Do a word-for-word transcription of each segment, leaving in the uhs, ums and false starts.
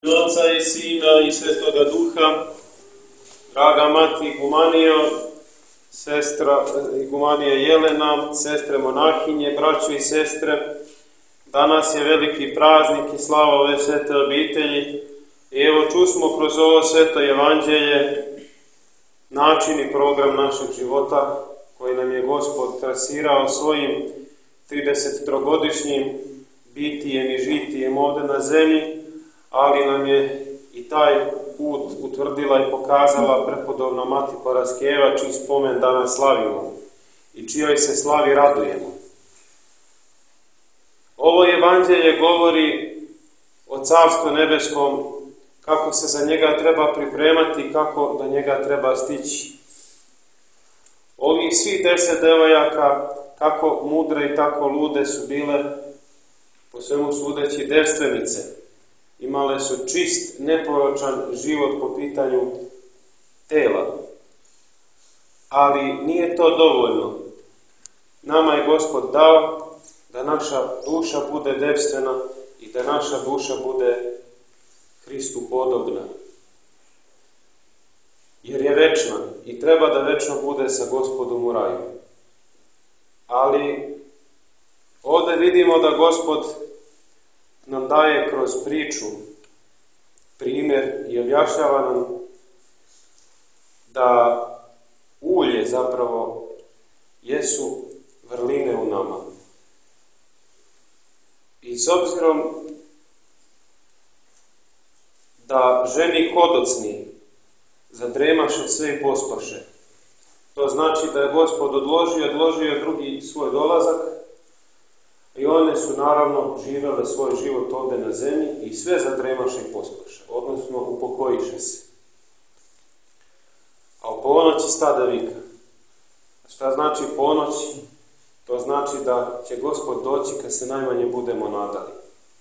Oca i Sina i Svetoga Duha, draga mati Igumanija, sestra Igumanija Jelena, sestre monahinje, braćo i sestre, danas je veliki praznik i slava ove svete obitelji i evo čusmo kroz ovo sveto evanđelje način i program našeg života koji nam je Gospod trasirao svojim tridesettrogodišnjim bitijem i žitijem ovdje na zemlji, ali nam je i taj put utvrdila i pokazala prepodobna mati Paraskeva, čiji spomen danas slavimo i čijoj se slavi radujemo. Ovo evanđelje govori o Carstvu nebeskom, kako se za njega treba pripremati i kako do njega treba stići. Ovih svih deset devojaka, kako mudre i tako lude su bile, po svemu sudeći devstvenice. Imale su čist, neporočan život po pitanju tela. Ali nije to dovoljno. Nama je Gospod dao da naša duša bude devstvena i da naša duša bude Hristu podobna. Jer je večna i treba da večno bude sa Gospodom u raju. Ali ovdje vidimo da Gospod nam daje kroz priču primjer i objašnjava nam da ulje zapravo jesu vrline u nama. I s obzirom da ženi hodocni zadremaše sve i pospaše, to znači da je Gospod odložio, odložio drugi svoj dolazak i one su naravno živele svoj život ovdje na zemlji i sve zadremaše i pospaše, odnosno upokojiše se. A u ponoći stada vika. Šta znači ponoć? To znači da će Gospod doći kad se najmanje budemo nadali.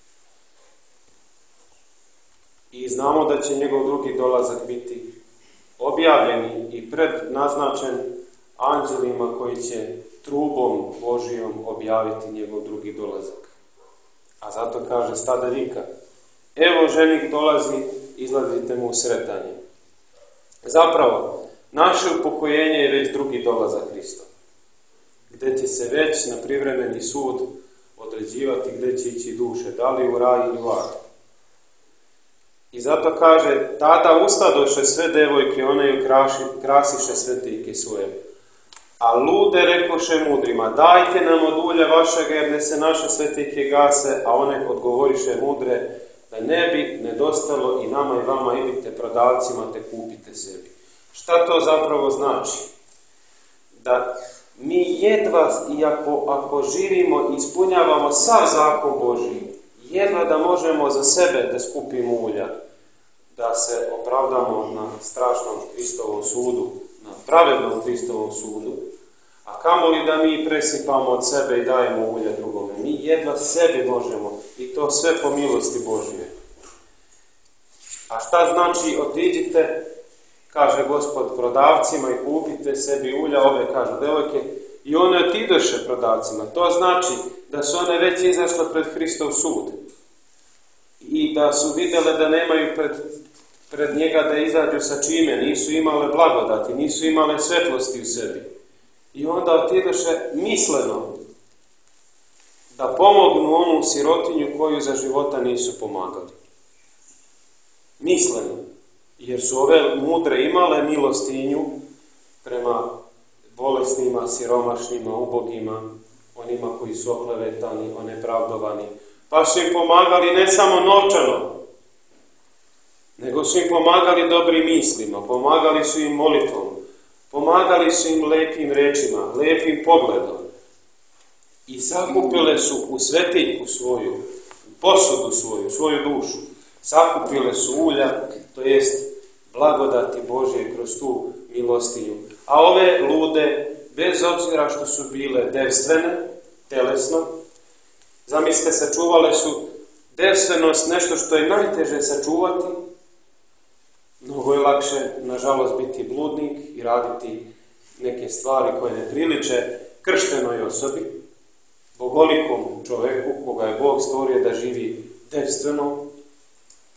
I znamo da će njegov drugi dolazak biti objavljeni i prednaznačen anđelima koji će trubom Božijom objaviti njegov drugi dolazak. A zato kaže stada vika, evo ženik dolazi, izlazite mu u sretanje. Zapravo, naše upokojenje je već drugi dolazak Hrista, gdje će se već na privremeni sud određivati gdje će ići duše, da li u raj ili u ad. I zato kaže, tada ustadoše sve devojke, one ju kraši, krasiše svetike svoje. A lude rekoše mudrima, dajte nam od ulja vašega, jer ne se naše svetike gase, a one odgovoriše mudre, da ne bi nedostalo i nama i vama, idite prodavcima te kupite sebi. Šta to zapravo znači? Da mi jedva, iako ako živimo i ispunjavamo sav zakon Božji, jedva da možemo za sebe da skupimo ulja, da se opravdamo na strašnom Hristovom sudu, na pravednom Hristovom sudu, a kamoli da mi presipamo od sebe i dajemo ulje drugome. Mi jedva sebi možemo i to sve po milosti Božje. A šta znači otiđite, kaže Gospod, prodavcima i kupite sebi ulja, ove kažu devojke, i one otidoše prodavcima. To znači da su one već izašle pred Hristov sud i da su vidjele da nemaju pred, pred njega da izađu sa čime, nisu imale blagodati, nisu imale svetlosti u sebi. I onda otidoše misleno da pomognu onu sirotinju koju za života nisu pomagali. Misleno, jer su ove mudre imale milostinju prema bolesnima, siromašnima, ubogima, onima koji su oklevetani, onepravdovani. Pa su im pomagali ne samo novčano, nego su im pomagali dobrim mislima, pomagali su im molitvom, pomagali su im lepim rečima, lepim pogledom. I sakupile su u svetiljku svoju, u posudu svoju, svoju dušu, sakupile su ulja, to jest blagodati Božje kroz tu milostinju. A ove lude, bez obzira što su bile devstvene, telesno, zamislite, sačuvale su devstvenost, nešto što je najteže sačuvati. Mnogo je lakše, nažalost, biti bludnik i raditi neke stvari koje ne priliče krštenoj osobi, bogolikom čoveku koga je Bog stvorio da živi devstveno,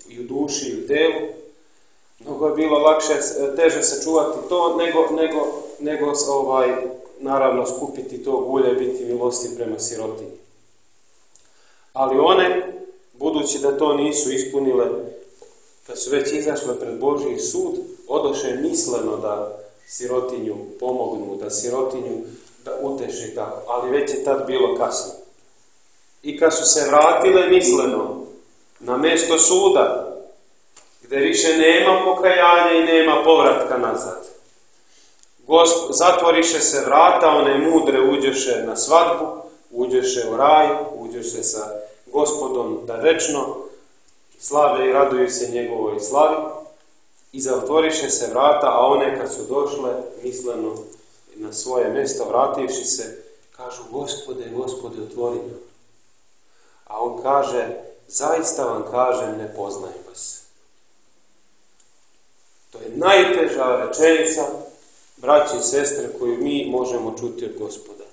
i u duši i u delu. Mnogo je bilo lakše, teže sačuvati to nego, nego, nego ovaj, naravno skupiti to ulje i biti milostiv prema sirotinji. Ali one, budući da to nisu ispunile, kad su već izašle pred Božji sud, odoše misleno da sirotinju pomognu, da sirotinju da uteše tako, ali već je tad bilo kasno. I kad su se vratile misleno na mjesto suda, gdje više nema pokajanja i nema povratka nazad, Gosp- zatvoriše se vrata, one mudre uđeše na svadbu, uđeše u raj, uđeše sa Gospodom da večno slave i raduju se njegovoj slavi, i zatvoriše se vrata, a one kad su došle misleno na svoje mjesto vrativši se, kažu: Gospode, Gospode, otvori nam. A on kaže: zaista vam kažem, ne poznajem vas. To je najteža rečenica, braći i sestre, koju mi možemo čuti od Gospoda.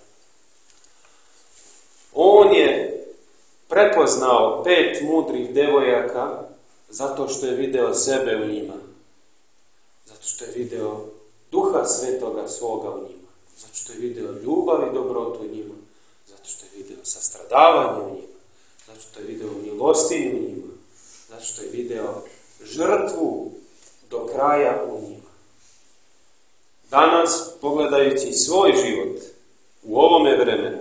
On je prepoznao pet mudrih devojaka zato što je video sebe u njima. Zato što je video Duha Svetoga svoga u njima. Zato što je video ljubav i dobrotu u njima. Zato što je video sastradavanje u njima. Zato što je video milostinju u njima. Zato što je video žrtvu do kraja u njima. Danas, pogledajući svoj život u ovome vremenu,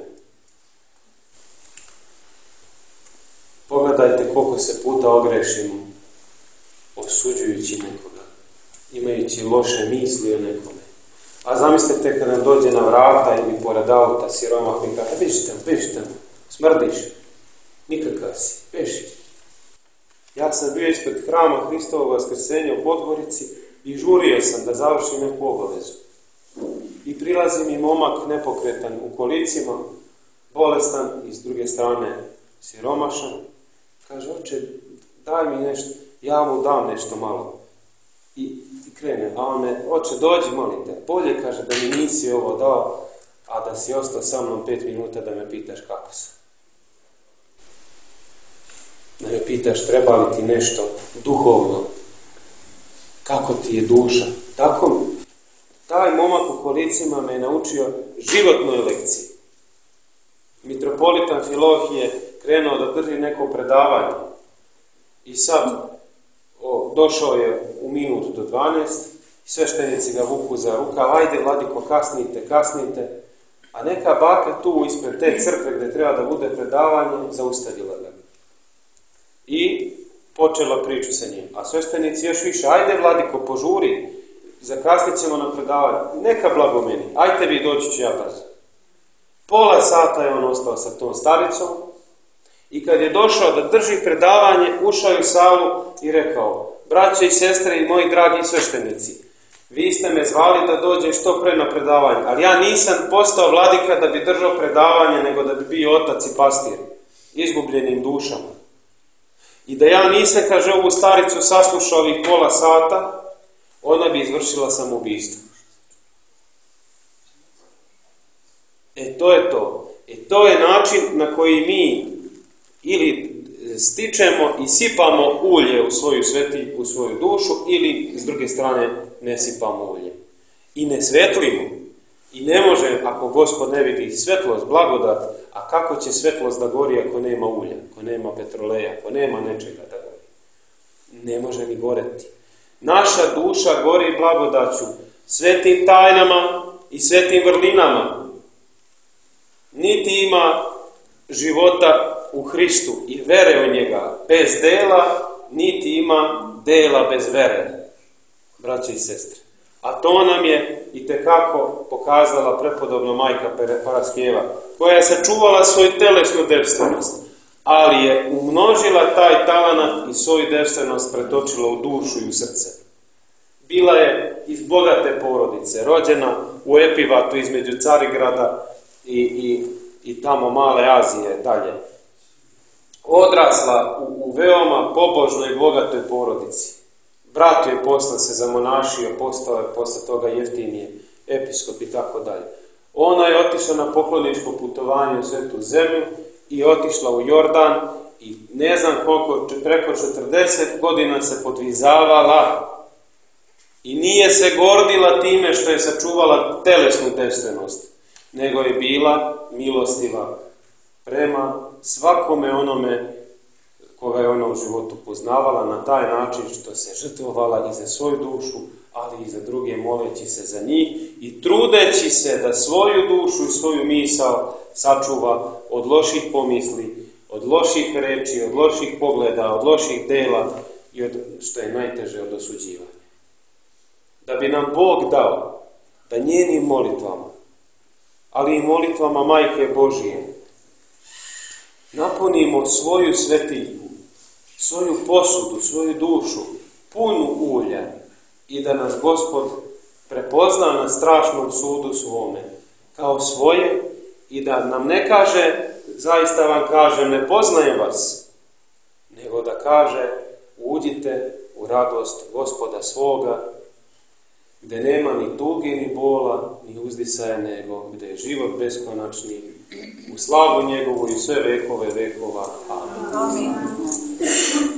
pogledajte koliko se puta ogrešimo osuđujući nekoga, imajući loše misli o nekome. A zamislite kad nam dođe na vrata ili pored auta siromah mi kaže: bežite, bežite, smrdiš, nikakav si, beži. Ja sam bio ispred hrama Hristovog Vaskrsenja u Podgorici i žurio sam da završim neku obavezu. I prilazi mi momak nepokretan u kolicima, bolestan i s druge strane siromašan. Kaže: oče, daj mi nešto, ja mu dam nešto malo. I, i krene, a on me: oče, dođi, molim te, bolje, kaže, da mi nisi ovo dao, a da si ostao sa mnom pet minuta da me pitaš kako sam. Da me pitaš treba li ti nešto duhovno, kako ti je duša. Tako, taj momak u kolicima me je naučio životnoj lekciji. Mitropolitan Filohije krenuo da drži neko predavanje i sad o, došao je u minut do dvanaest, sveštenici ga vuku za rukav: ajde vladiko, kasnite, kasnite, a neka baka tu ispred te crkve gdje treba da bude predavanje zaustavila ga i počela priču sa njim. A sveštenici još više: ajde vladiko, požuri, zakasnit ćemo na predavanje. Neka blago meni, ajte vi, doći ću ja brzo. Pola sata je on ostao sa tom staricom i kad je došao da drži predavanje, ušao je u salu i rekao: braće i sestre i moji dragi sveštenici, vi ste me zvali da dođem što pre na predavanje, ali ja nisam postao vladika da bi držao predavanje, nego da bi bio otac i pastir izgubljenim dušama. I da ja nisam, kaže, ovu staricu saslušao ovih pola sata, ona bi izvršila samoubistvo. E to je to. E to je način na koji mi ili stičemo i sipamo ulje u svoju sveti, u svoju dušu, ili s druge strane ne sipamo ulje. I ne svetlimo. I ne može, ako Gospod ne vidi svetlost, blagodat, a kako će svetlost da gori ako nema ulja, ako nema petroleja, ako nema nečega da gori? Ne može ni goreti. Naša duša gori blagodaću, svetim tajnama i svetim vrlinama. Niti ima života u Hristu i vere u njega bez dela, niti ima dela bez vere, braće i sestre. A to nam je itekako pokazala prepodobna majka Paraskeva, koja je sačuvala svoju telesnu devstvenost, ali je umnožila taj talenat i svoju devstvenost pretočila u dušu i u srce. Bila je iz bogate porodice, rođena u Epivatu između Carigrada i, i, i tamo Male Azije dalje. Odrasla u, u veoma pobožnoj i bogatoj porodici. Brat je posle se zamonašio, postao je posle toga Jeftinije, episkop i tako dalje. Ona je otišla na pokloničko putovanje u Svetu zemlju i otišla u Jordan i ne znam koliko, preko četrdeset godina se podvizavala i nije se gordila time što je sačuvala telesnu devstvenost, nego je bila milostiva prema svakome onome koga je ona u životu poznavala na taj način što se žrtvovala i za svoju dušu, ali i za druge, moleći se za njih i trudeći se da svoju dušu i svoju misao sačuva od loših pomisli, od loših reči, od loših pogleda, od loših dela i od, što je najteže, od osuđivanja. Da bi nam Bog dao da njenim molitvama, ali i molitvama Majke Božije, napunimo svoju svetiljku, svoju posudu, svoju dušu, punu ulja i da nas Gospod prepozna na strašnom sudu svome kao svoje i da nam ne kaže, zaista vam kažem, ne poznajem vas, nego da kaže, uđite u radost Gospoda svoga, gdje nema ni tuge, ni bola, ni uzdisaja, nego gdje je život beskonačni, u slavu njegovu i sve vekove vekova. Amen. Amen.